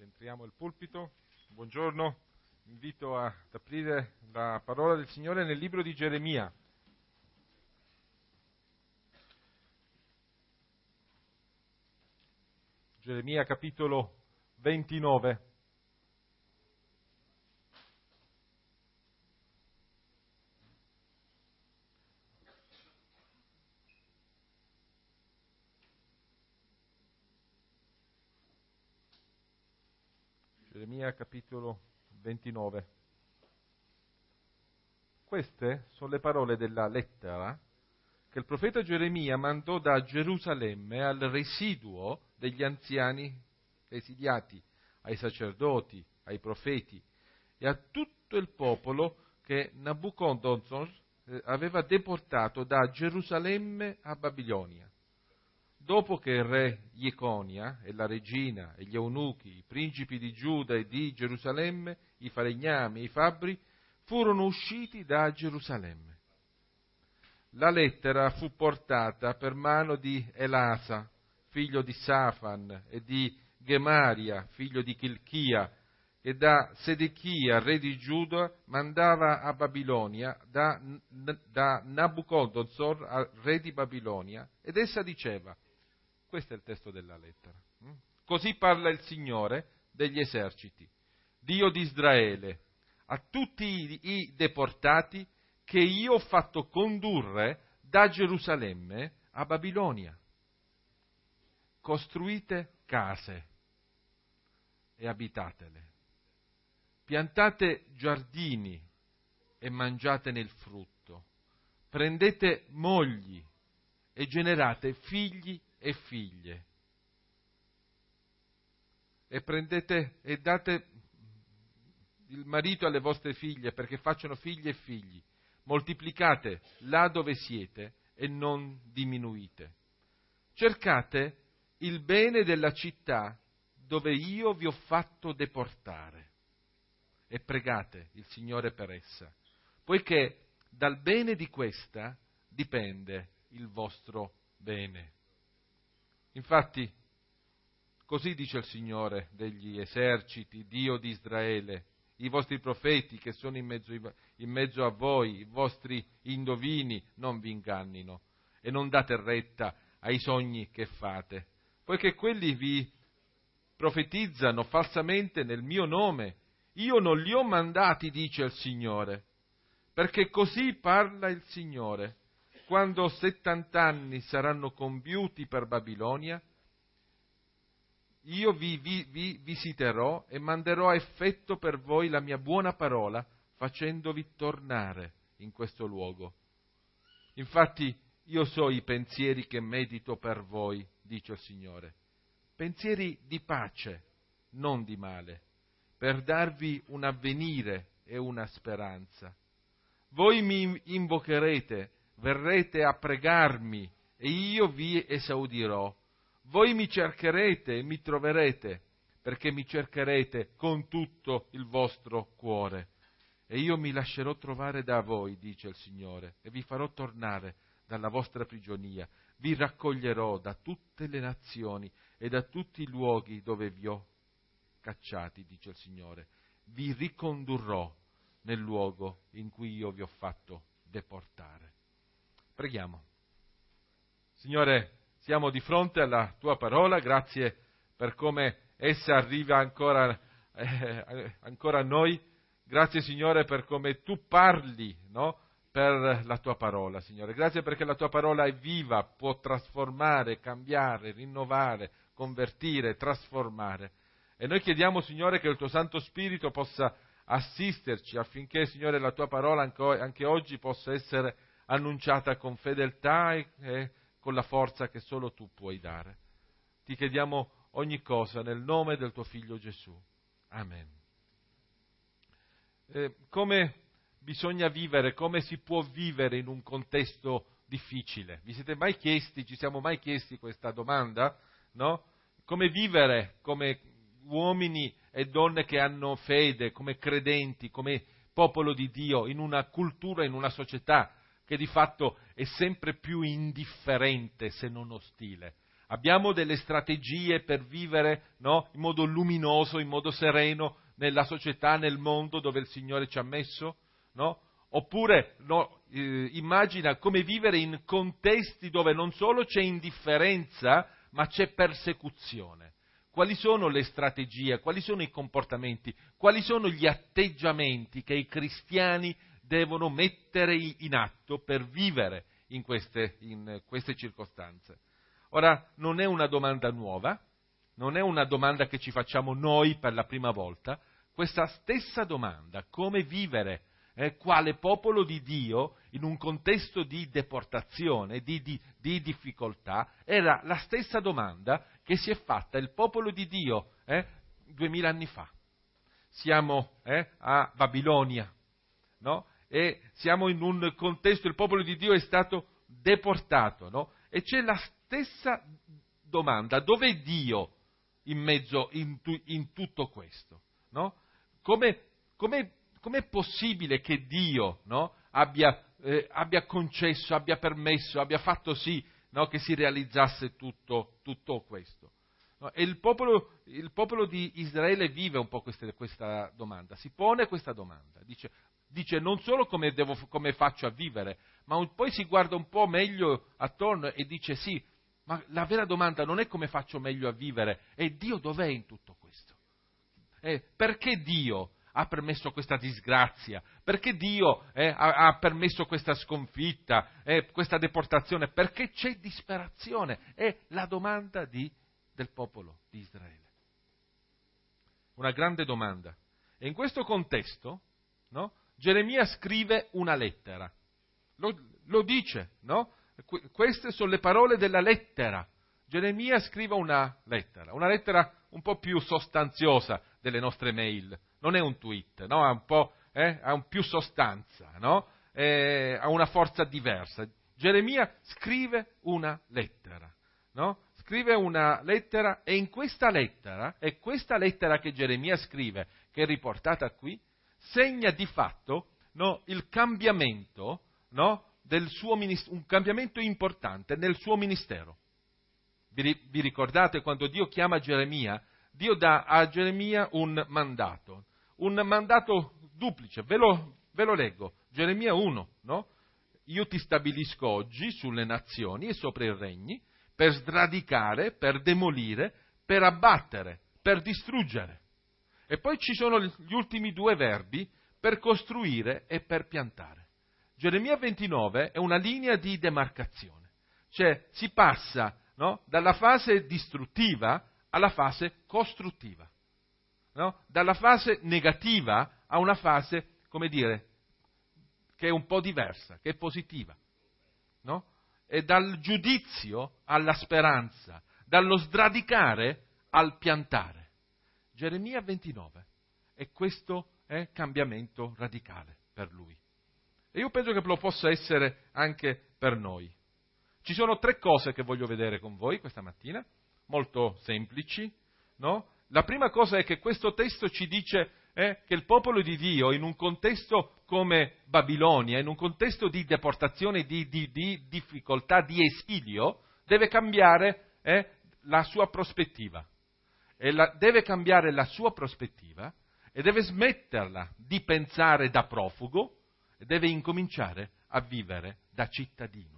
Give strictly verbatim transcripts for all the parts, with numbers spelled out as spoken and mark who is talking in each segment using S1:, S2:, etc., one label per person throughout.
S1: Entriamo al pulpito. Buongiorno, invito ad aprire la parola del Signore nel libro di Geremia. Geremia capitolo ventinove. Geremia capitolo ventinove. Queste sono le parole della lettera che il profeta Geremia mandò da Gerusalemme al residuo degli anziani esiliati, ai sacerdoti, ai profeti e a tutto il popolo che Nabucodonosor aveva deportato da Gerusalemme a Babilonia. Dopo che il re Jeconia e la regina e gli eunuchi, i principi di Giuda e di Gerusalemme, i falegnami e i fabbri, furono usciti da Gerusalemme. La lettera fu portata per mano di Elasa, figlio di Safan, e di Gemaria, figlio di Chilchia, e da Sedechia, re di Giuda, mandava a Babilonia da, da Nabucodonosor, re di Babilonia, ed essa diceva: questo è il testo della lettera. Così parla il Signore degli eserciti, Dio di Israele, a tutti i deportati che io ho fatto condurre da Gerusalemme a Babilonia. Costruite case e abitatele, piantate giardini e mangiatene il frutto, prendete mogli e generate figli e figlie, e prendete e date il marito alle vostre figlie perché facciano figli e figli, moltiplicate là dove siete e non diminuite. Cercate il bene della città dove io vi ho fatto deportare e pregate il Signore per essa, poiché dal bene di questa dipende il vostro bene. Infatti, così dice il Signore degli eserciti, Dio di Israele: i vostri profeti che sono in mezzo, in mezzo a voi, i vostri indovini, non vi ingannino e non date retta ai sogni che fate, poiché quelli vi profetizzano falsamente nel mio nome. Io non li ho mandati, dice il Signore, perché così parla il Signore: quando settant'anni saranno compiuti per Babilonia, io vi, vi, vi visiterò e manderò a effetto per voi la mia buona parola, facendovi tornare in questo luogo. Infatti io so i pensieri che medito per voi, dice il Signore, pensieri di pace, non di male, per darvi un avvenire e una speranza. Voi mi invocherete, verrete a pregarmi e io vi esaudirò. Voi mi cercherete e mi troverete, perché mi cercherete con tutto il vostro cuore. E io mi lascerò trovare da voi, dice il Signore, e vi farò tornare dalla vostra prigionia. Vi raccoglierò da tutte le nazioni e da tutti i luoghi dove vi ho cacciati, dice il Signore. Vi ricondurrò nel luogo in cui io vi ho fatto deportare. Preghiamo. Signore, siamo di fronte alla Tua parola, grazie per come essa arriva ancora, eh, ancora a noi, grazie Signore per come Tu parli, no? Per la Tua parola, Signore, grazie perché la Tua parola è viva, può trasformare, cambiare, rinnovare, convertire, trasformare. E noi chiediamo, Signore, che il Tuo Santo Spirito possa assisterci affinché, Signore, la Tua parola anche oggi possa essere annunciata con fedeltà e, e con la forza che solo Tu puoi dare. Ti chiediamo ogni cosa nel nome del Tuo Figlio Gesù. Amen. Eh, come bisogna vivere, come si può vivere in un contesto difficile? Vi siete mai chiesti, ci siamo mai chiesti questa domanda? No? Come vivere come uomini e donne che hanno fede, come credenti, come popolo di Dio, in una cultura, in una società che di fatto è sempre più indifferente se non ostile Abbiamo delle strategie per vivere, no, in modo luminoso, in modo sereno, nella società, nel mondo dove il Signore ci ha messo? No? Oppure no, eh, immagina come vivere in contesti dove non solo c'è indifferenza, ma c'è persecuzione. Quali sono le strategie, quali sono i comportamenti, quali sono gli atteggiamenti che i cristiani devono mettere in atto per vivere in queste, in queste circostanze? Ora, non è una domanda nuova, non è una domanda che ci facciamo noi per la prima volta. Questa stessa domanda, come vivere eh, quale popolo di Dio in un contesto di deportazione, di, di, di difficoltà, era la stessa domanda che si è fatta il popolo di Dio eh, duemila anni fa. Siamo eh, a Babilonia, no? E siamo in un contesto, il popolo di Dio è stato deportato, no? E c'è la stessa domanda, dov'è Dio in mezzo, in, tu, in tutto questo? No? Come, come, com'è possibile che Dio, no, abbia, eh, abbia concesso, abbia permesso, abbia fatto sì, no, che si realizzasse tutto, tutto questo? No? E il popolo, il popolo di Israele vive un po' questa, questa domanda, si pone questa domanda, dice, dice non solo come, devo, come faccio a vivere, ma un, poi si guarda un po' meglio attorno e dice sì, ma la vera domanda non è come faccio meglio a vivere, è Dio dov'è in tutto questo? Eh, perché Dio ha permesso questa disgrazia? Perché Dio eh, ha, ha permesso questa sconfitta, eh, questa deportazione? Perché c'è disperazione? È la domanda di, del popolo di Israele. Una grande domanda. E in questo contesto, no, Geremia scrive una lettera. Lo, lo dice, no? Queste sono le parole della lettera. Geremia scrive una lettera, una lettera un po' più sostanziosa delle nostre mail. Non è un tweet, no? Ha un po', eh? ha un più sostanza, no? Eh, ha una forza diversa. Geremia scrive una lettera, no? Scrive una lettera e in questa lettera, è questa lettera che Geremia scrive, che è riportata qui, segna di fatto, no, il cambiamento, no, del suo ministero, un cambiamento importante nel suo ministero. Vi, vi ricordate quando Dio chiama Geremia? Dio dà a Geremia un mandato, un mandato duplice, ve lo, ve lo leggo, Geremia uno, no? Io ti stabilisco oggi sulle nazioni e sopra i regni per sradicare, per demolire, per abbattere, per distruggere. E poi ci sono gli ultimi due verbi, per costruire e per piantare. Geremia ventinove è una linea di demarcazione, cioè si passa, no, dalla fase distruttiva alla fase costruttiva, no? Dalla fase negativa a una fase, come dire, che è un po' diversa, che è positiva, no? E dal giudizio alla speranza, dallo sradicare al piantare. Geremia ventinove è questo è cambiamento radicale per lui. E io penso che lo possa essere anche per noi. Ci sono tre cose che voglio vedere con voi questa mattina, molto semplici, no? La prima cosa è che questo testo ci dice eh, che il popolo di Dio, in un contesto come Babilonia, in un contesto di deportazione, di, di, di difficoltà, di esilio, deve cambiare eh, la sua prospettiva. E la, deve cambiare la sua prospettiva e deve smetterla di pensare da profugo e deve incominciare a vivere da cittadino.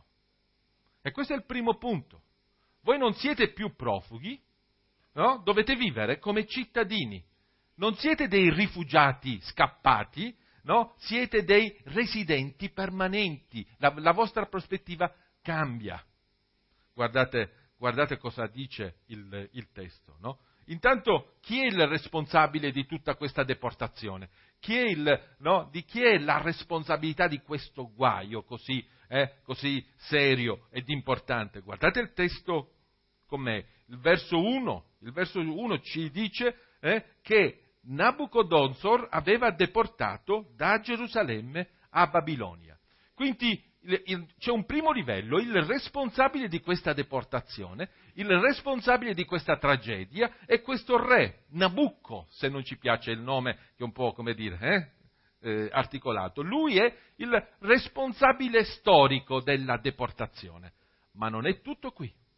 S1: E questo è il primo punto. Voi non siete più profughi, no? Dovete vivere come cittadini. Non siete dei rifugiati scappati, no? Siete dei residenti permanenti. La, la vostra prospettiva cambia. Guardate, guardate cosa dice il, il testo, no? Intanto, chi è il responsabile di tutta questa deportazione? Chi è il, no? Di chi è la responsabilità di questo guaio così, eh, così serio ed importante? Guardate il testo com'è. Il verso uno, il verso uno ci dice eh, che Nabucodonosor aveva deportato da Gerusalemme a Babilonia. Quindi il, il, c'è un primo livello, il responsabile di questa deportazione, il responsabile di questa tragedia è questo re, Nabucco, se non ci piace il nome che è un po', come dire, eh, eh, articolato. Lui è il responsabile storico della deportazione. Ma non è tutto qui.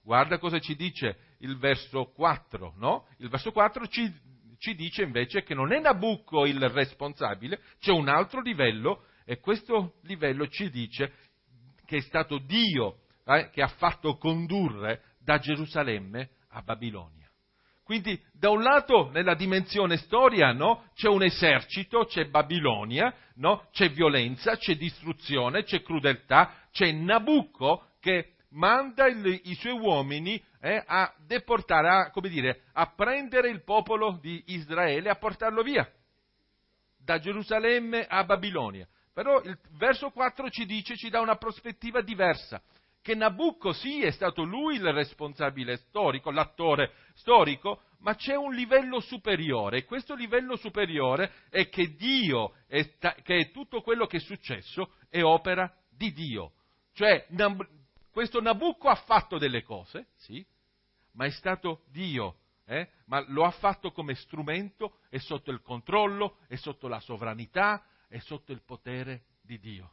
S1: Guarda cosa ci dice il verso quattro, no? Il verso quattro ci, ci dice invece che non è Nabucco il responsabile, c'è un altro livello, e questo livello ci dice che è stato Dio eh, che ha fatto condurre da Gerusalemme a Babilonia. Quindi da un lato nella dimensione storia, no, c'è un esercito, c'è Babilonia, no, c'è violenza, c'è distruzione, c'è crudeltà, c'è Nabucco che manda il, i suoi uomini eh, a deportare, a, come dire, a prendere il popolo di Israele e a portarlo via da Gerusalemme a Babilonia. Però il verso quattro ci dice, ci dà una prospettiva diversa, che Nabucco sì è stato lui il responsabile storico, l'attore storico, ma c'è un livello superiore, e questo livello superiore è che Dio, è sta, che è tutto quello che è successo è opera di Dio. Cioè, Nab- questo Nabucco ha fatto delle cose, sì, ma è stato Dio, eh? Ma lo ha fatto come strumento, è sotto il controllo, è sotto la sovranità, è sotto il potere di Dio.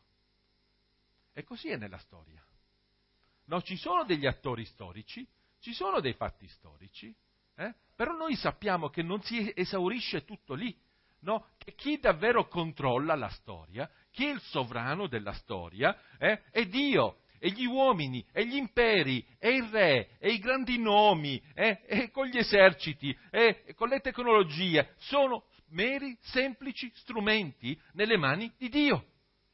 S1: E così è nella storia. No, ci sono degli attori storici, ci sono dei fatti storici, eh? Però noi sappiamo che non si esaurisce tutto lì, no? Che chi davvero controlla la storia, chi è il sovrano della storia, eh? È Dio. E gli uomini, e gli imperi, e il re, e i grandi nomi, eh? E con gli eserciti, e con le tecnologie, sono meri, semplici strumenti nelle mani di Dio.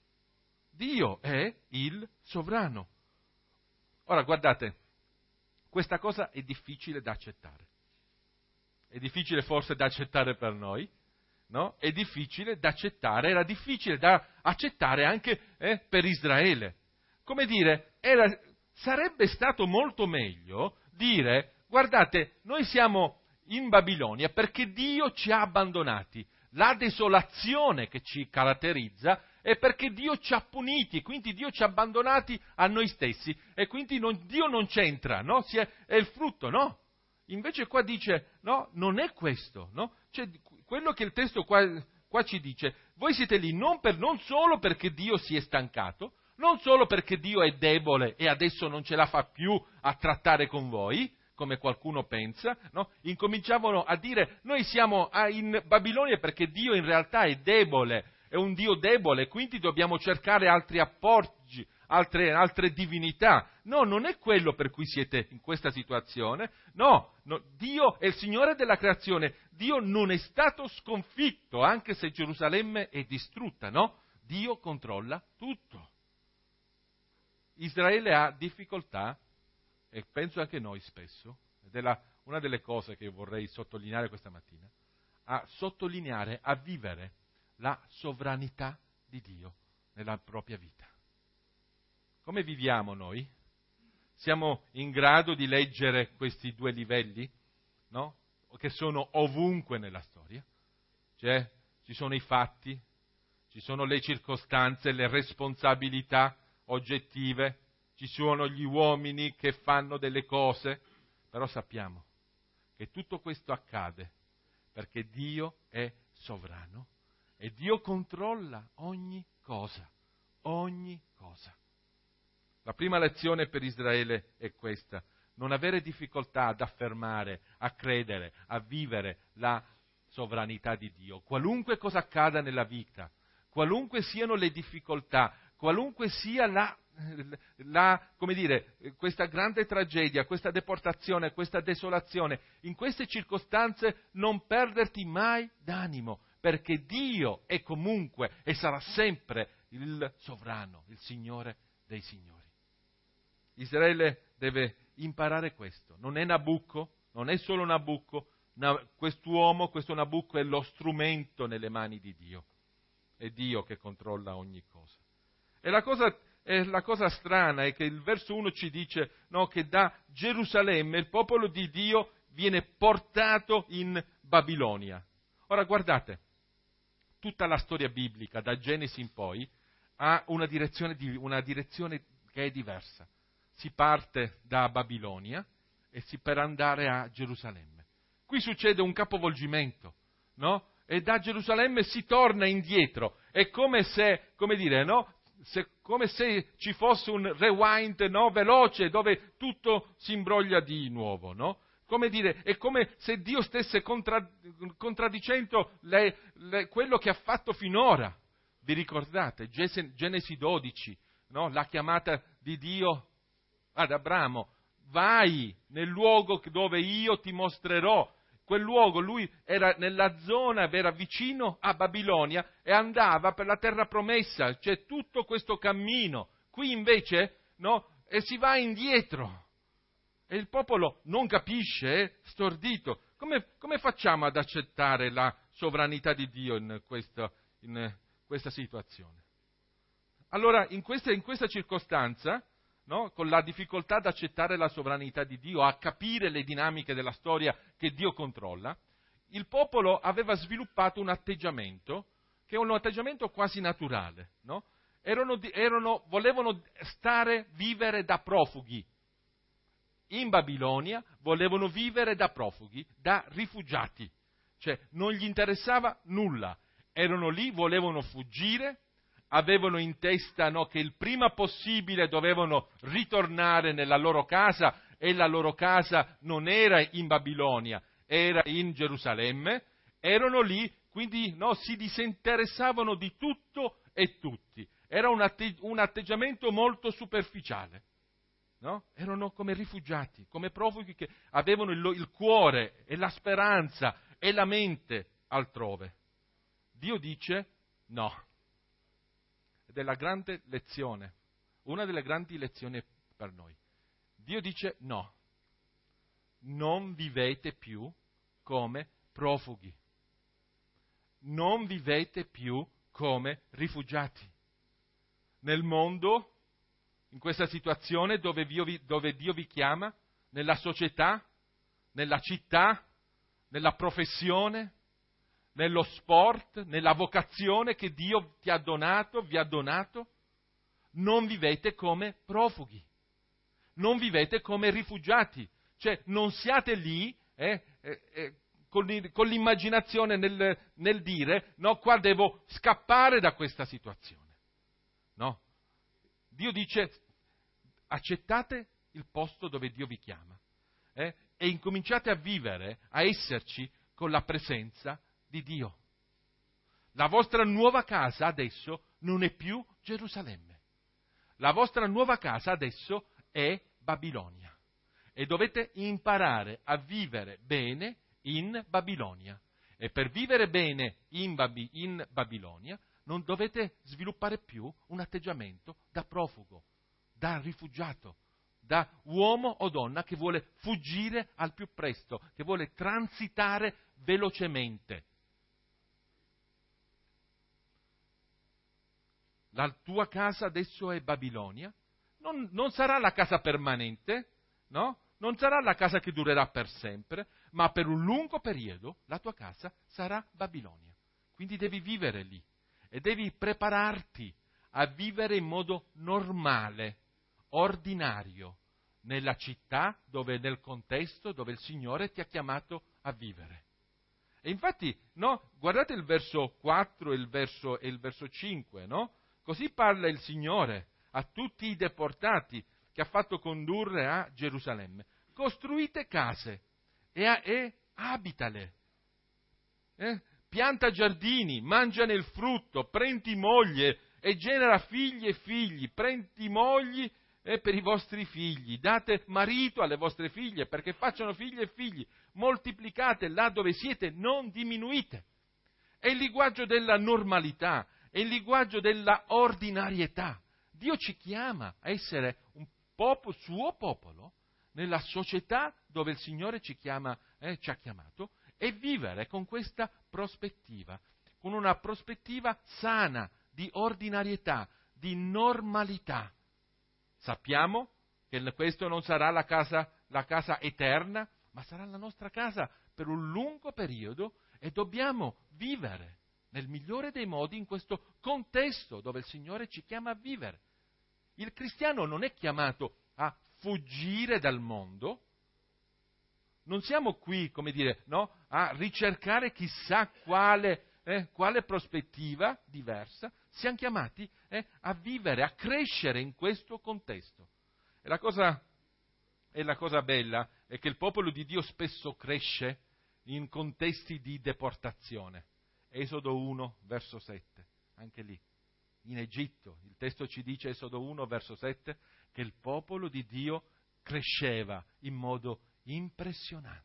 S1: Dio è il sovrano. Ora, guardate, questa cosa è difficile da accettare. È difficile forse da accettare per noi, no? È difficile da accettare, era difficile da accettare anche eh, per Israele. Come dire, era, sarebbe stato molto meglio dire, guardate, noi siamo in Babilonia perché Dio ci ha abbandonati. La desolazione che ci caratterizza è perché Dio ci ha puniti, quindi Dio ci ha abbandonati a noi stessi, e quindi non, Dio non c'entra, no? Si è, è il frutto, no? Invece qua dice, no, non è questo, no? Cioè, quello che il testo qua, qua ci dice, voi siete lì non, per, non solo perché Dio si è stancato, non solo perché Dio è debole e adesso non ce la fa più a trattare con voi, come qualcuno pensa, no? Incominciavano a dire, noi siamo in Babilonia perché Dio in realtà è debole, è un Dio debole, quindi dobbiamo cercare altri apporti, altre, altre divinità. No, non è quello per cui siete in questa situazione, no, no, Dio è il Signore della creazione, Dio non è stato sconfitto, anche se Gerusalemme è distrutta, no? Dio controlla tutto. Israele ha difficoltà, e penso anche noi spesso, ed è la, una delle cose che vorrei sottolineare questa mattina, a sottolineare, a vivere la sovranità di Dio nella propria vita. Come viviamo noi? Siamo in grado di leggere questi due livelli, no? Che sono ovunque nella storia. Cioè, ci sono i fatti, ci sono le circostanze, le responsabilità oggettive, ci sono gli uomini che fanno delle cose, però sappiamo che tutto questo accade perché Dio è sovrano e Dio controlla ogni cosa, ogni cosa. La prima lezione per Israele è questa: non avere difficoltà ad affermare, a credere, a vivere la sovranità di Dio. Qualunque cosa accada nella vita, qualunque siano le difficoltà, qualunque sia la, la, come dire, questa grande tragedia, questa deportazione, questa desolazione, in queste circostanze non perderti mai d'animo, perché Dio è comunque e sarà sempre il sovrano, il Signore dei Signori. Israele deve imparare questo. Non è Nabucco, non è solo Nabucco, quest'uomo, questo Nabucco è lo strumento nelle mani di Dio. È Dio che controlla ogni cosa. E la cosa, e la cosa strana è che il verso uno ci dice, no, che da Gerusalemme il popolo di Dio viene portato in Babilonia. Ora guardate, tutta la storia biblica, da Genesi in poi, ha una direzione, di, una direzione che è diversa. Si parte da Babilonia e si per andare a Gerusalemme. Qui succede un capovolgimento, no? E da Gerusalemme si torna indietro. È come se, come dire, no? se, come se ci fosse un rewind, no, veloce, dove tutto si imbroglia di nuovo, no? Come dire, è come se Dio stesse contra, contraddicendo le, le, quello che ha fatto finora. Vi ricordate? Genesi dodici, no? La chiamata di Dio ad Abramo. Vai nel luogo dove io ti mostrerò. Quel luogo, lui era nella zona, era vicino a Babilonia e andava per la terra promessa. C'è tutto questo cammino. Qui invece, no? E si va indietro. E il popolo non capisce, è stordito. Come, come facciamo ad accettare la sovranità di Dio in questa, in questa situazione? Allora, in questa, in questa circostanza, no, con la difficoltà ad accettare la sovranità di Dio, a capire le dinamiche della storia che Dio controlla, il popolo aveva sviluppato un atteggiamento, che è un atteggiamento quasi naturale. No? Erano, erano, volevano stare, vivere da profughi. In Babilonia volevano vivere da profughi, da rifugiati, cioè non gli interessava nulla, erano lì, volevano fuggire, avevano in testa, no, che il prima possibile dovevano ritornare nella loro casa e la loro casa non era in Babilonia, era in Gerusalemme, erano lì, quindi no, si disinteressavano di tutto e tutti, era un, atte- un atteggiamento molto superficiale. No? Erano come rifugiati, come profughi che avevano il, il cuore e la speranza e la mente altrove. Dio dice no. Ed è la grande lezione, una delle grandi lezioni per noi. Dio dice no. Non vivete più come profughi. Non vivete più come rifugiati. Nel mondo, in questa situazione dove Dio, vi, dove Dio vi chiama, nella società, nella città, nella professione, nello sport, nella vocazione che Dio ti ha donato, vi ha donato, non vivete come profughi, non vivete come rifugiati, cioè non siate lì eh, eh, eh, con, con l'immaginazione nel, nel dire, no, qua devo scappare da questa situazione, no. Dio dice, accettate il posto dove Dio vi chiama eh, e incominciate a vivere, a esserci con la presenza di Dio. La vostra nuova casa adesso non è più Gerusalemme. La vostra nuova casa adesso è Babilonia. E dovete imparare a vivere bene in Babilonia. E per vivere bene in, Babi- in Babilonia non dovete sviluppare più un atteggiamento da profugo, da rifugiato, da uomo o donna che vuole fuggire al più presto, che vuole transitare velocemente. La tua casa adesso è Babilonia, non, non sarà la casa permanente, no? Non sarà la casa che durerà per sempre, ma per un lungo periodo la tua casa sarà Babilonia. Quindi devi vivere lì. E devi prepararti a vivere in modo normale, ordinario, nella città, dove, nel contesto dove il Signore ti ha chiamato a vivere. E infatti, no, guardate il verso quattro e il verso, e il verso cinque, no? Così parla il Signore a tutti i deportati che ha fatto condurre a Gerusalemme. Costruite case e, a, e abitale. Eh? Pianta giardini, mangiane il frutto, prendi moglie e genera figli e figli, prendi mogli eh, per i vostri figli, date marito alle vostre figlie perché facciano figli e figli, moltiplicate là dove siete, non diminuite. È il linguaggio della normalità, è il linguaggio della ordinarietà. Dio ci chiama a essere un popolo, suo popolo, nella società dove il Signore ci chiama, eh, ci ha chiamato, e vivere con questa prospettiva, con una prospettiva sana, di ordinarietà, di normalità. Sappiamo che questo non sarà la casa, la casa eterna, ma sarà la nostra casa per un lungo periodo e dobbiamo vivere nel migliore dei modi in questo contesto dove il Signore ci chiama a vivere. Il cristiano non è chiamato a fuggire dal mondo. Non siamo qui, come dire, no, a ricercare chissà quale, eh, quale prospettiva diversa. siamo chiamati eh, a vivere, a crescere in questo contesto. E la cosa, e la cosa bella è che il popolo di Dio spesso cresce in contesti di deportazione. Esodo uno, verso sette, anche lì, in Egitto, il testo ci dice, Esodo uno, verso sette, che il popolo di Dio cresceva in modo impressionante.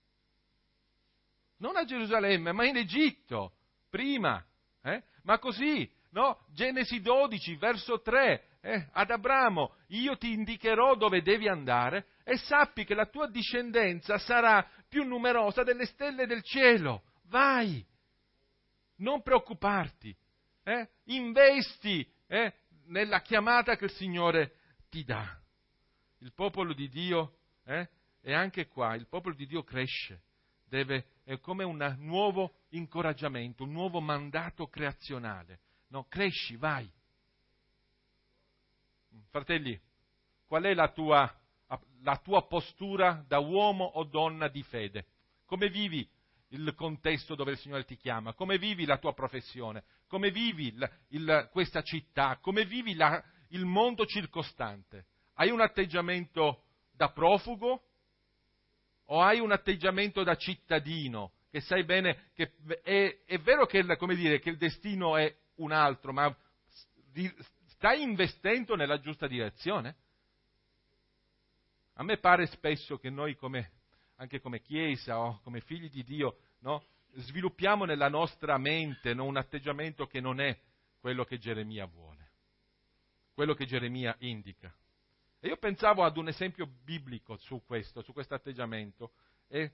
S1: Non a Gerusalemme, ma in Egitto, prima. Eh? Ma così, no? Genesi dodici, verso tre, eh? ad Abramo, io ti indicherò dove devi andare e sappi che la tua discendenza sarà più numerosa delle stelle del cielo. Vai! Non preoccuparti. Eh? Investi eh? nella chiamata che il Signore ti dà. Il popolo di Dio, eh? e anche qua, il popolo di Dio cresce. Deve, è come un nuovo incoraggiamento, un nuovo mandato creazionale. No, cresci, vai. Fratelli, qual è la tua, la tua postura da uomo o donna di fede? Come vivi il contesto dove il Signore ti chiama? Come vivi la tua professione? Come vivi il, il, questa città? Come vivi la, il mondo circostante? Hai un atteggiamento da profugo? O hai un atteggiamento da cittadino, che sai bene che è, è vero che il, come dire, che il destino è un altro, ma stai investendo nella giusta direzione? A me pare spesso che noi, come, anche come Chiesa o come figli di Dio, no, sviluppiamo nella nostra mente no, un atteggiamento che non è quello che Geremia vuole, quello che Geremia indica. E io pensavo ad un esempio biblico su questo, su questo atteggiamento, e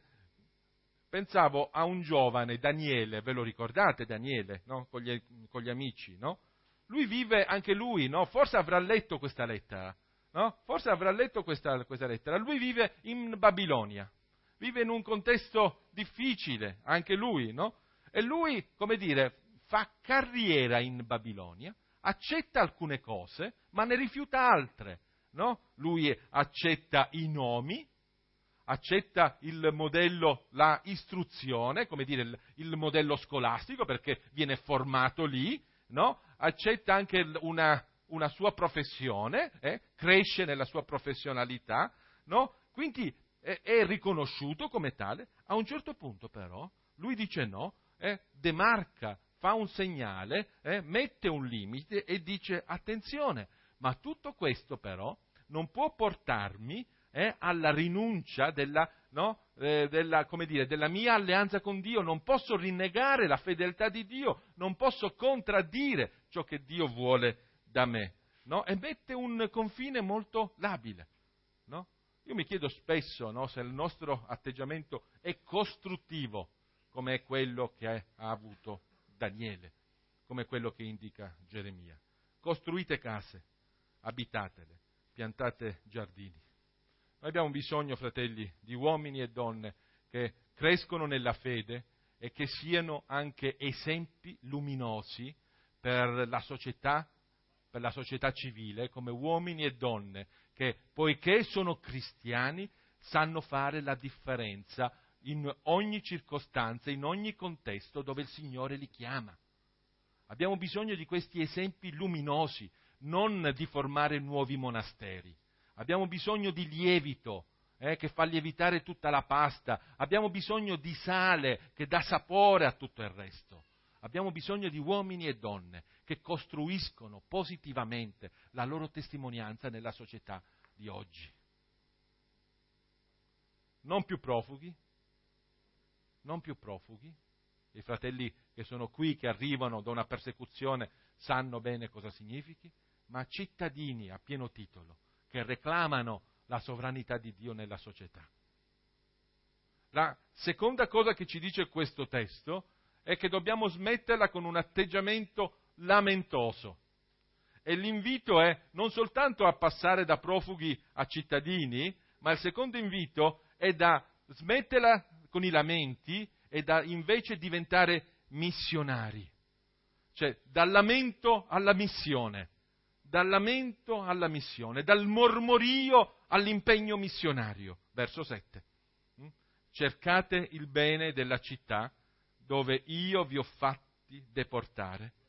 S1: pensavo a un giovane, Daniele, ve lo ricordate Daniele, no? con, gli, con gli amici, no? Lui vive, anche lui, no? Forse avrà letto questa lettera, no? Forse avrà letto questa, questa lettera. Lui vive in Babilonia, vive in un contesto difficile, anche lui, no? E lui, come dire, fa carriera in Babilonia, accetta alcune cose, ma ne rifiuta altre. No? Lui accetta i nomi, accetta il modello, la istruzione, come dire, il, il modello scolastico, perché viene formato lì, no? Accetta anche una, una sua professione, eh? cresce nella sua professionalità, no? Quindi è, è riconosciuto come tale. A un certo punto però lui dice no, eh? demarca, fa un segnale, eh? mette un limite e dice attenzione, ma tutto questo però non può portarmi eh, alla rinuncia della, no, eh, della, come dire, della mia alleanza con Dio, non posso rinnegare la fedeltà di Dio, non posso contraddire ciò che Dio vuole da me. No? E mette un confine molto labile. No? Io mi chiedo spesso no, se il nostro atteggiamento è costruttivo, come è quello che ha avuto Daniele, come quello che indica Geremia. Costruite case, abitatele, piantate giardini. Noi abbiamo bisogno, fratelli, di uomini e donne che crescono nella fede e che siano anche esempi luminosi per la società, per la società civile, come uomini e donne che, poiché sono cristiani, sanno fare la differenza in ogni circostanza, in ogni contesto dove il Signore li chiama. Abbiamo bisogno di questi esempi luminosi, non di formare nuovi monasteri. Abbiamo bisogno di lievito, eh, che fa lievitare tutta la pasta. Abbiamo bisogno di sale che dà sapore a tutto il resto. Abbiamo bisogno di uomini e donne che costruiscono positivamente la loro testimonianza nella società di oggi. Non più profughi, non più profughi. I fratelli che sono qui, che arrivano da una persecuzione, sanno bene cosa significhi, ma cittadini a pieno titolo, che reclamano la sovranità di Dio nella società. La seconda cosa che ci dice questo testo è che dobbiamo smetterla con un atteggiamento lamentoso. E l'invito è non soltanto a passare da profughi a cittadini, ma il secondo invito è da smetterla con i lamenti e da invece diventare missionari. Cioè, dal lamento alla missione. Dal lamento alla missione, dal mormorio all'impegno missionario. Verso sette. Cercate il bene della città dove io vi ho fatti deportare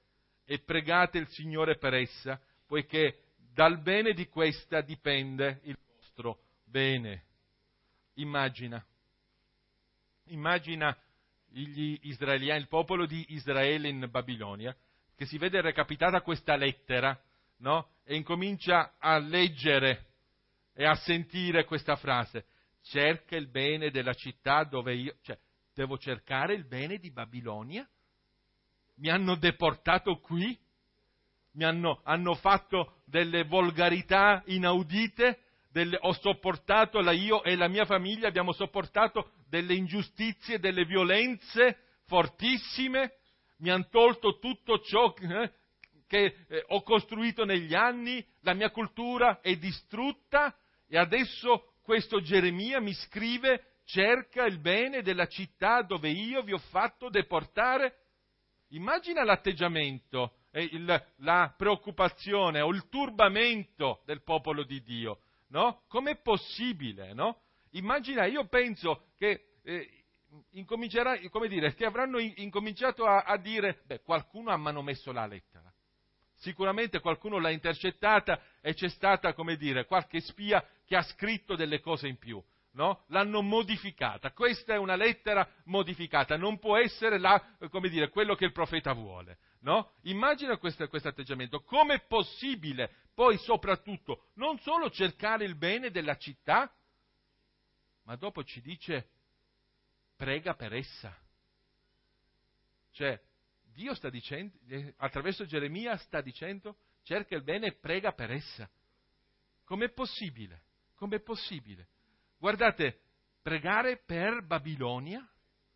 S1: e pregate il Signore per essa, poiché dal bene di questa dipende il vostro bene. Immagina, immagina gli israeliani, il popolo di Israele in Babilonia, che si vede recapitata questa lettera, no? E incomincia a leggere e a sentire questa frase: cerca il bene della città dove io, cioè, devo cercare il bene di Babilonia? Mi hanno deportato qui? Mi hanno, hanno fatto delle volgarità inaudite? Delle, ho sopportato, la, io e la mia famiglia abbiamo sopportato delle ingiustizie, delle violenze fortissime? Mi hanno tolto tutto ciò eh, che eh, ho costruito negli anni, la mia cultura è distrutta e adesso questo Geremia mi scrive: cerca il bene della città dove io vi ho fatto deportare. Immagina l'atteggiamento, eh, il, la preoccupazione o il turbamento del popolo di Dio, no? Com'è possibile, no? Immagina, io penso che eh, incomincerà, come dire, che avranno in, incominciato a, a dire: beh, qualcuno ha manomesso la lettera. Sicuramente qualcuno l'ha intercettata e c'è stata, come dire, qualche spia che ha scritto delle cose in più, no? L'hanno modificata. Questa è una lettera modificata, non può essere la, come dire, quello che il profeta vuole, no? Immagina questo, questo atteggiamento. Com'è possibile poi soprattutto non solo cercare il bene della città, ma dopo ci dice: prega per essa. Cioè, Dio sta dicendo, attraverso Geremia sta dicendo: cerca il bene e prega per essa. Com'è possibile? Com'è possibile? Guardate, pregare per Babilonia?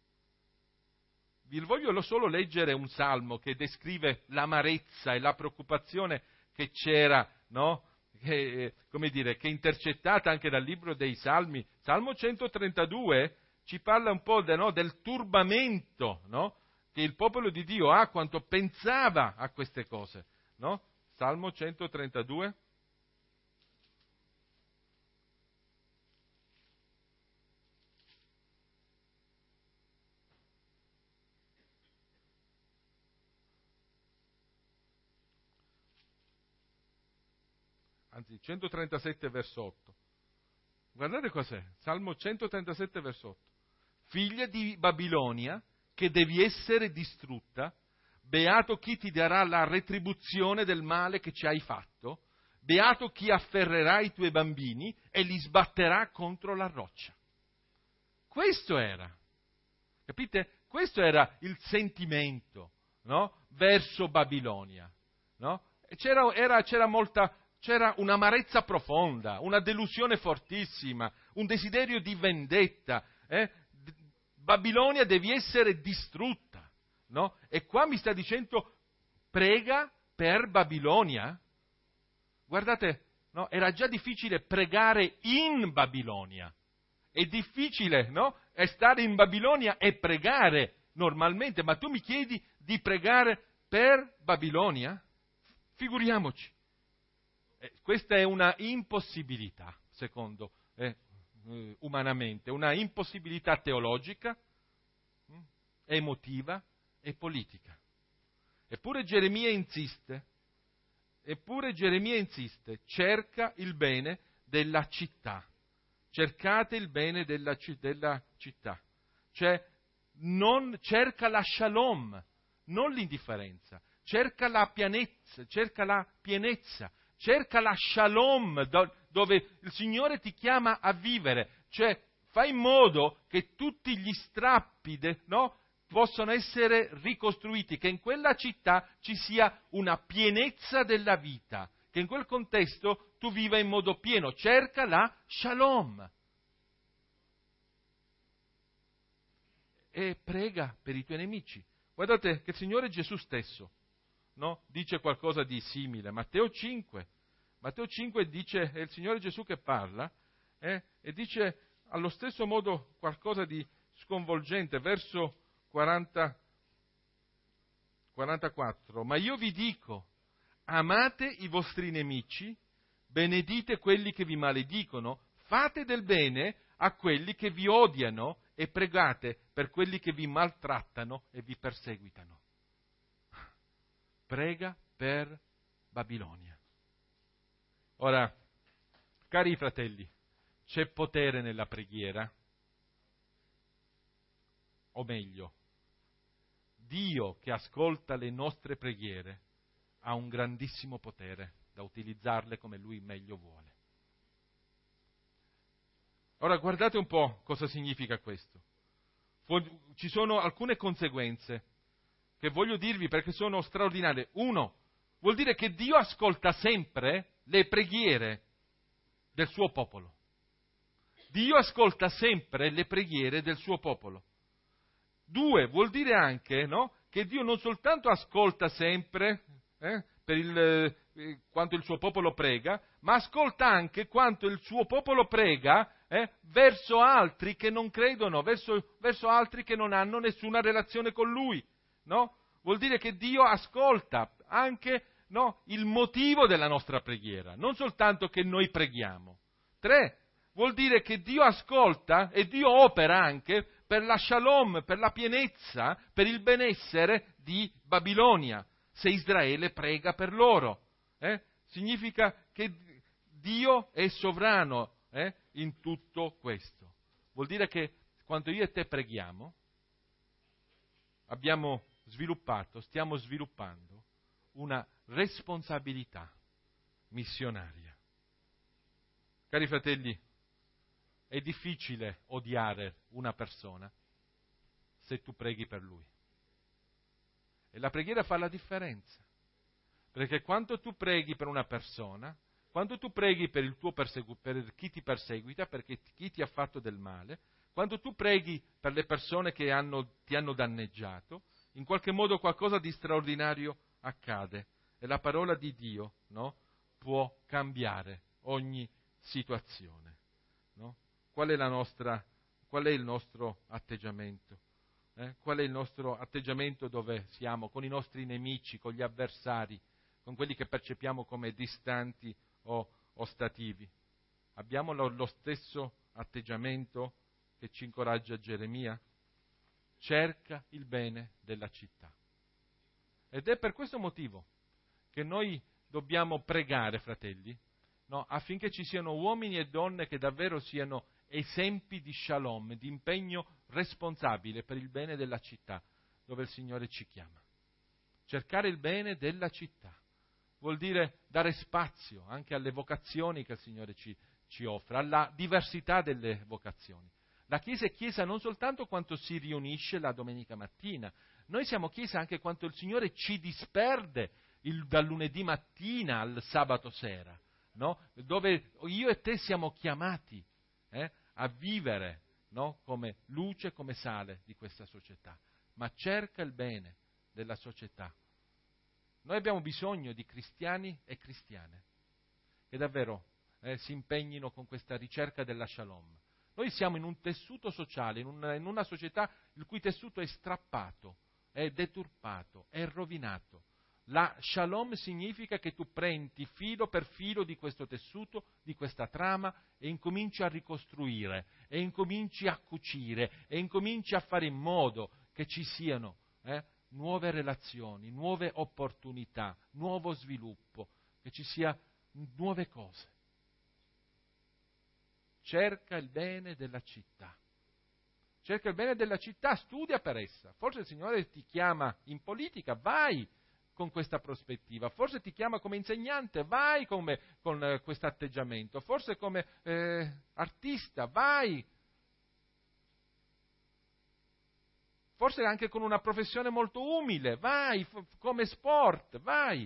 S1: Vi voglio solo leggere un salmo che descrive l'amarezza e la preoccupazione che c'era, no? Che, come dire, che è intercettata anche dal libro dei Salmi. Salmo centotrentadue ci parla un po' de, no, del turbamento, no? Che il popolo di Dio ha quanto pensava a queste cose, no? Salmo centotrentadue. Anzi, centotrentasette verso otto. Guardate cos'è, Salmo centotrentasette verso otto. Figlia di Babilonia, che devi essere distrutta, beato chi ti darà la retribuzione del male che ci hai fatto, beato chi afferrerà i tuoi bambini e li sbatterà contro la roccia. Questo era, capite? Questo era il sentimento, no? Verso Babilonia, no? C'era, era, c'era molta... C'era un'amarezza profonda, una delusione fortissima, un desiderio di vendetta. Eh? Babilonia devi essere distrutta, no? E qua mi sta dicendo: prega per Babilonia? Guardate, no? Era già difficile pregare in Babilonia. È difficile, no? È stare in Babilonia e pregare normalmente, ma tu mi chiedi di pregare per Babilonia? Figuriamoci. Eh, questa è una impossibilità, secondo eh, eh, umanamente, una impossibilità teologica, mh, emotiva e politica. Eppure Geremia insiste, eppure Geremia insiste, cerca il bene della città, cercate il bene della, della città, cioè non cerca la shalom, non l'indifferenza, cerca la pienezza, cerca la pienezza, cerca la shalom, dove il Signore ti chiama a vivere, cioè fai in modo che tutti gli strappi de, no, possano essere ricostruiti, che in quella città ci sia una pienezza della vita, che in quel contesto tu viva in modo pieno, cerca la shalom. E prega per i tuoi nemici. Guardate che il Signore Gesù stesso, no? Dice qualcosa di simile. Matteo cinque. Matteo cinque dice, è il Signore Gesù che parla, eh, e dice allo stesso modo qualcosa di sconvolgente, verso quaranta, quarantaquattro. Ma io vi dico, amate i vostri nemici, benedite quelli che vi maledicono, fate del bene a quelli che vi odiano e pregate per quelli che vi maltrattano e vi perseguitano. prega per Babilonia. Ora, cari fratelli, c'è potere nella preghiera? O meglio, Dio che ascolta le nostre preghiere ha un grandissimo potere da utilizzarle come Lui meglio vuole. Ora guardate un po' cosa significa questo. Ci sono alcune conseguenze che voglio dirvi perché sono straordinarie. Uno, vuol dire che Dio ascolta sempre le preghiere del suo popolo. Dio ascolta sempre le preghiere del suo popolo. Due, vuol dire anche, no, che Dio non soltanto ascolta sempre eh, per il, eh, quanto il suo popolo prega, ma ascolta anche quanto il suo popolo prega eh, verso altri che non credono, verso, verso altri che non hanno nessuna relazione con Lui. No? Vuol dire che Dio ascolta anche no, il motivo della nostra preghiera, non soltanto che noi preghiamo. Tre, vuol dire che Dio ascolta e Dio opera anche per la shalom, per la pienezza, per il benessere di Babilonia, se Israele prega per loro. Eh? Significa che Dio è sovrano eh, in tutto questo. Vuol dire che quando io e te preghiamo, abbiamo sviluppato, stiamo sviluppando una responsabilità missionaria. Cari fratelli, è difficile odiare una persona se tu preghi per lui. E la preghiera fa la differenza. Perché quando tu preghi per una persona, quando tu preghi per, il tuo persegu- per chi ti perseguita, per chi ti ha fatto del male, quando tu preghi per le persone che hanno, ti hanno danneggiato, in qualche modo qualcosa di straordinario accade. E la parola di Dio no, può cambiare ogni situazione. No? Qual è la nostra, qual è il nostro atteggiamento? Eh? Qual è il nostro atteggiamento dove siamo? Con i nostri nemici, con gli avversari, con quelli che percepiamo come distanti o ostativi. Abbiamo lo, lo stesso atteggiamento che ci incoraggia Geremia? Cerca il bene della città. Ed è per questo motivo che noi dobbiamo pregare, fratelli, no? Affinché ci siano uomini e donne che davvero siano esempi di shalom, di impegno responsabile per il bene della città dove il Signore ci chiama. Cercare il bene della città vuol dire dare spazio anche alle vocazioni che il Signore ci, ci offre, alla diversità delle vocazioni. La Chiesa è Chiesa non soltanto quando si riunisce la domenica mattina, noi siamo Chiesa anche quando il Signore ci disperde il, dal lunedì mattina al sabato sera, no? Dove io e te siamo chiamati eh, a vivere no? come luce, come sale di questa società, ma cerca il bene della società. Noi abbiamo bisogno di cristiani e cristiane che davvero eh, si impegnino con questa ricerca della shalom. Noi siamo in un tessuto sociale, in una, in una società il cui tessuto è strappato, è deturpato, è rovinato. La shalom significa che tu prendi filo per filo di questo tessuto, di questa trama e incominci a ricostruire, e incominci a cucire, e incominci a fare in modo che ci siano eh, nuove relazioni, nuove opportunità, nuovo sviluppo, che ci sia nuove cose. Cerca il bene della città. Cerca il bene della città, studia per essa. Forse il Signore ti chiama in politica, vai con questa prospettiva. Forse ti chiama come insegnante, vai come, con eh, questo atteggiamento. Forse come eh, artista, vai. Forse anche con una professione molto umile, vai, f- come sport, vai.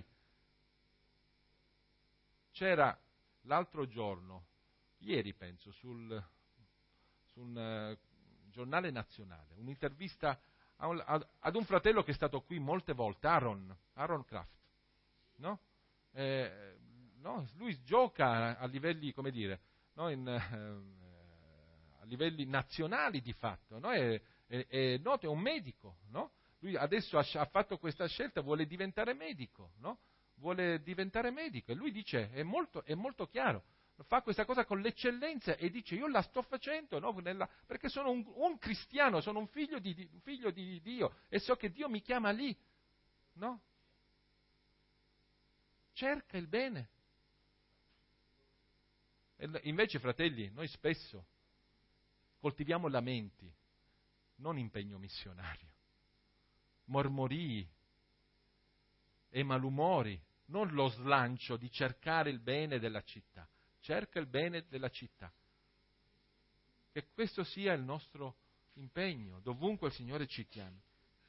S1: C'era l'altro giorno, ieri penso, sul, su un uh, giornale nazionale, un'intervista a un, a, ad un fratello che è stato qui molte volte, Aaron, Aaron Kraft, no? Eh, no? Lui gioca a livelli, come dire, no? In, eh, a livelli nazionali di fatto, no? È, è, è noto, è un medico, no? Lui adesso ha, ha fatto questa scelta, vuole diventare medico, no? Vuole diventare medico e lui dice, è molto, è molto chiaro, fa questa cosa con l'eccellenza e dice io la sto facendo no? Nella, perché sono un, un cristiano, sono un figlio di, un figlio di Dio e so che Dio mi chiama lì, no? cerca il bene. E invece, fratelli, noi spesso coltiviamo lamenti, non impegno missionario, mormorii e malumori, non lo slancio di cercare il bene della città. Cerca il bene della città. Che questo sia il nostro impegno, dovunque il Signore ci chiami.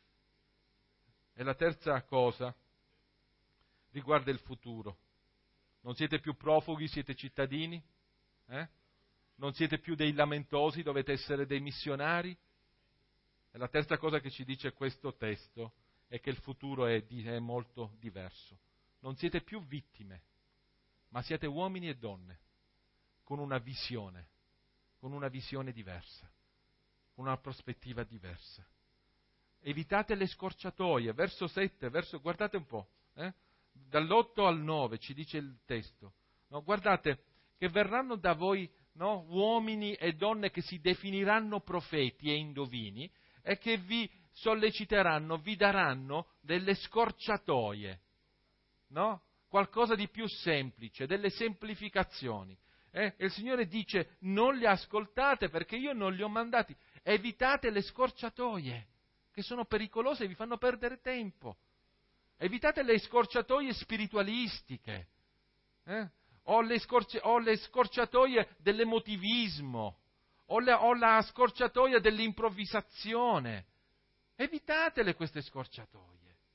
S1: E la terza cosa riguarda il futuro. Non siete più profughi, siete cittadini? Eh? Non siete più dei lamentosi, dovete essere dei missionari? E la terza cosa che ci dice questo testo è che il futuro è, di, è molto diverso. Non siete più vittime, ma siete uomini e donne con una visione, con una visione diversa, con una prospettiva diversa. Evitate le scorciatoie, verso sette, verso, guardate un po', eh? dall'otto al nove ci dice il testo, no? Guardate che verranno da voi, no? uomini e donne che si definiranno profeti e indovini e che vi solleciteranno, vi daranno delle scorciatoie, no? Qualcosa di più semplice, delle semplificazioni. Eh? E il Signore dice: non li ascoltate perché io non li ho mandati. Evitate le scorciatoie, che sono pericolose e vi fanno perdere tempo. Evitate le scorciatoie spiritualistiche, eh? o, le scorci- o le scorciatoie dell'emotivismo, o, le- o la scorciatoia dell'improvvisazione. Evitatele queste scorciatoie.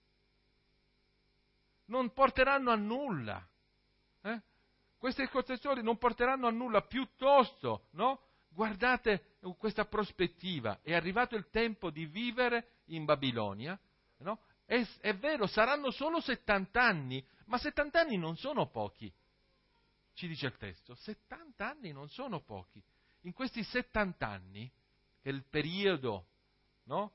S1: Non porteranno a nulla. Eh? Queste scorciatoie non porteranno a nulla, piuttosto, no? Guardate questa prospettiva. È arrivato il tempo di vivere in Babilonia, no? È, è vero, saranno solo settanta anni, ma settanta anni non sono pochi, ci dice il testo. settanta anni non sono pochi. In questi settanta anni, che è il periodo, no?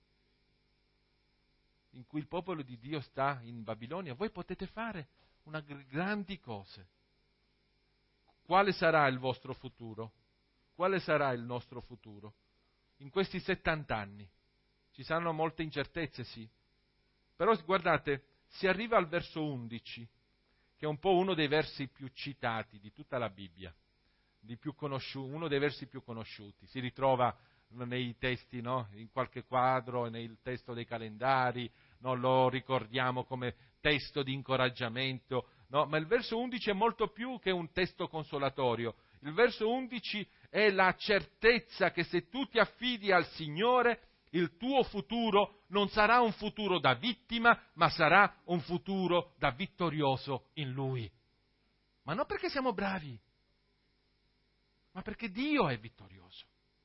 S1: in cui il popolo di Dio sta in Babilonia, voi potete fare una grandi cose. Quale sarà il vostro futuro? Quale sarà il nostro futuro? In questi settanta anni ci saranno molte incertezze, sì. Però guardate, si arriva al verso undici, che è un po' uno dei versi più citati di tutta la Bibbia, di più conosciuti, uno dei versi più conosciuti. Si ritrova nei testi, no? in qualche quadro, nel testo dei calendari, no? lo ricordiamo come testo di incoraggiamento, no? ma il verso undici è molto più che un testo consolatorio. Il verso undici è la certezza che se tu ti affidi al Signore, il tuo futuro non sarà un futuro da vittima, ma sarà un futuro da vittorioso in Lui. Ma non perché siamo bravi, ma perché Dio è vittorioso.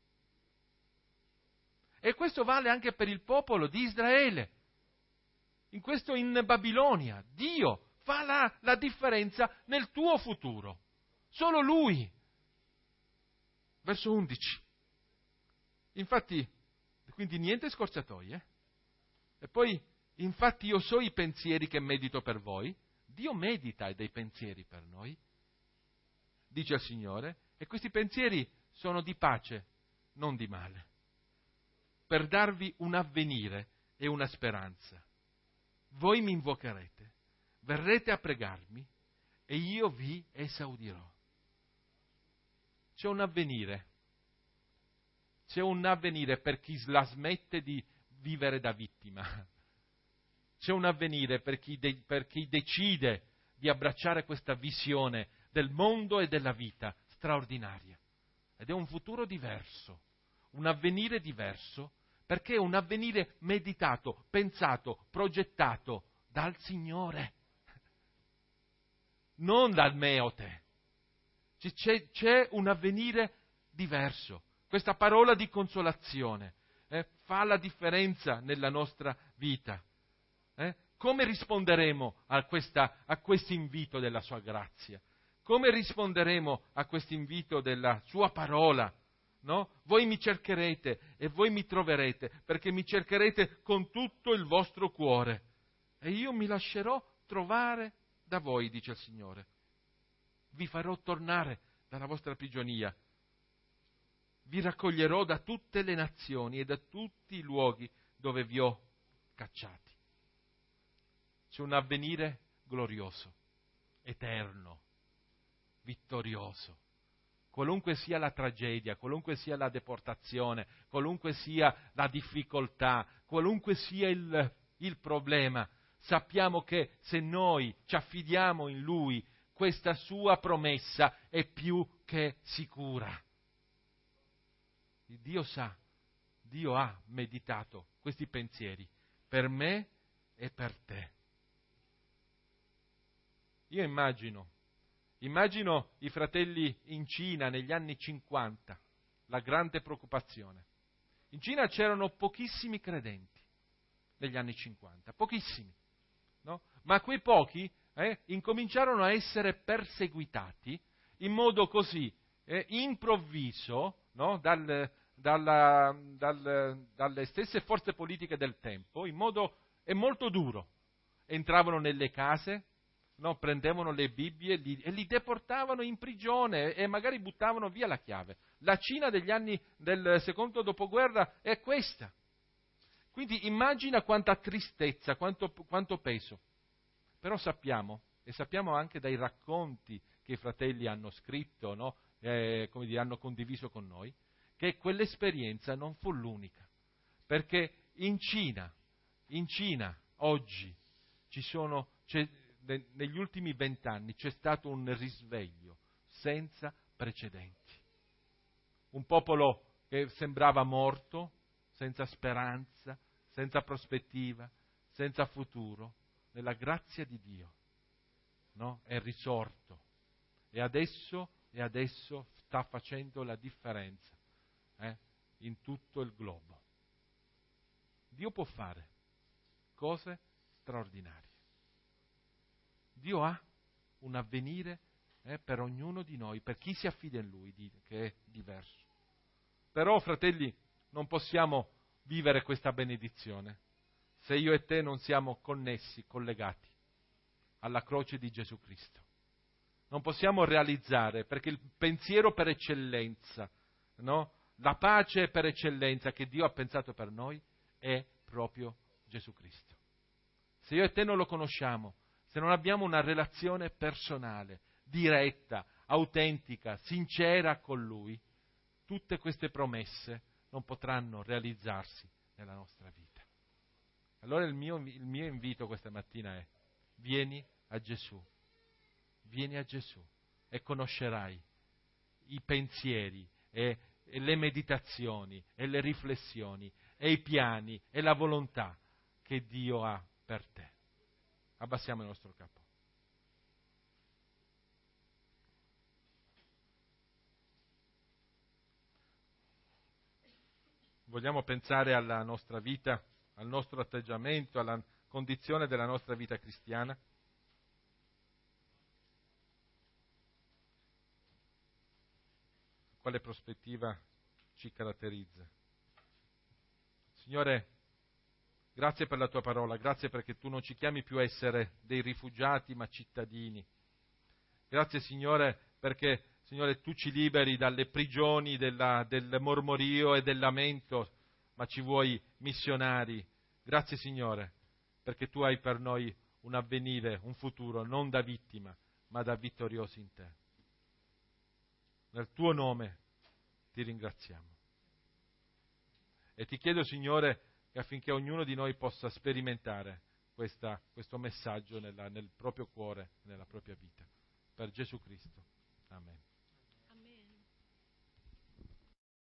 S1: E questo vale anche per il popolo di Israele. In questo in Babilonia, Dio fa la, la differenza nel tuo futuro. Solo Lui. Verso undici. Infatti, quindi niente scorciatoie. E poi, infatti io so i pensieri che medito per voi. Dio medita dei pensieri per noi, dice il Signore, e questi pensieri sono di pace, non di male, per darvi un avvenire e una speranza. Voi mi invocherete, verrete a pregarmi e io vi esaudirò. C'è un avvenire, c'è un avvenire per chi la smette di vivere da vittima. C'è un avvenire per chi, de- per chi decide di abbracciare questa visione del mondo e della vita straordinaria. Ed è un futuro diverso, un avvenire diverso, perché è un avvenire meditato, pensato, progettato dal Signore, non dal meote. C'è, c'è un avvenire diverso. Questa parola di consolazione eh, fa la differenza nella nostra vita. Eh? Come risponderemo a questa, a questo invito della sua grazia? Come risponderemo a questo invito della sua parola? No? Voi mi cercherete e voi mi troverete, perché mi cercherete con tutto il vostro cuore. E io mi lascerò trovare da voi, dice il Signore. Vi farò tornare dalla vostra prigionia. Vi raccoglierò da tutte le nazioni e da tutti i luoghi dove vi ho cacciati. C'è un avvenire glorioso. eterno, vittorioso. Qualunque sia la tragedia, qualunque sia la deportazione, qualunque sia la difficoltà, qualunque sia il, il problema, sappiamo che se noi ci affidiamo in Lui, questa sua promessa è più che sicura. Dio sa, Dio ha meditato questi pensieri per me e per te. Io immagino, immagino i fratelli in Cina negli anni cinquanta, la grande preoccupazione. In Cina c'erano pochissimi credenti negli anni cinquanta, pochissimi, no? Ma quei pochi eh, incominciarono a essere perseguitati in modo così eh, improvviso, no? Dal, dalla, dal, dalle stesse forze politiche del tempo, in modo è molto duro. Entravano nelle case, no? Prendevano le Bibbie li, e li deportavano in prigione e magari buttavano via la chiave. La Cina degli anni del secondo dopoguerra è questa. Quindi immagina quanta tristezza, quanto, quanto peso. Però sappiamo, e sappiamo anche dai racconti che i fratelli hanno scritto, no? eh, come dire, hanno condiviso con noi, che quell'esperienza non fu l'unica. Perché in Cina, in Cina oggi, ci sono, c'è, negli ultimi vent'anni c'è stato un risveglio senza precedenti. Un popolo che sembrava morto, senza speranza, senza prospettiva, senza futuro, nella grazia di Dio, no? È risorto e adesso, e adesso sta facendo la differenza eh? in tutto il globo. Dio può fare cose straordinarie. Dio ha un avvenire eh, per ognuno di noi, per chi si affida in Lui, che è diverso. Però, fratelli, non possiamo vivere questa benedizione se io e te non siamo connessi, collegati alla croce di Gesù Cristo. Non possiamo realizzare, perché il pensiero per eccellenza, no? La pace per eccellenza che Dio ha pensato per noi è proprio Gesù Cristo. Se io e te non lo conosciamo, se non abbiamo una relazione personale, diretta, autentica, sincera con Lui, tutte queste promesse non potranno realizzarsi nella nostra vita. Allora il mio, il mio invito questa mattina è: vieni a Gesù, vieni a Gesù e conoscerai i pensieri e, e le meditazioni e le riflessioni e i piani e la volontà che Dio ha per te. Abbassiamo il nostro capo. Vogliamo pensare alla nostra vita, al nostro atteggiamento, alla condizione della nostra vita cristiana? Quale prospettiva ci caratterizza? Signore, grazie per la tua parola, grazie perché tu non ci chiami più a essere dei rifugiati ma cittadini. Grazie Signore perché, Signore, tu ci liberi dalle prigioni della, del mormorio e del lamento, ma ci vuoi missionari. Grazie Signore perché tu hai per noi un avvenire, un futuro, non da vittima, ma da vittoriosi in te. Nel tuo nome ti ringraziamo. E ti chiedo, Signore, che affinché ognuno di noi possa sperimentare questa, questo messaggio nella, nel proprio cuore, nella propria vita. Per Gesù Cristo. Amen.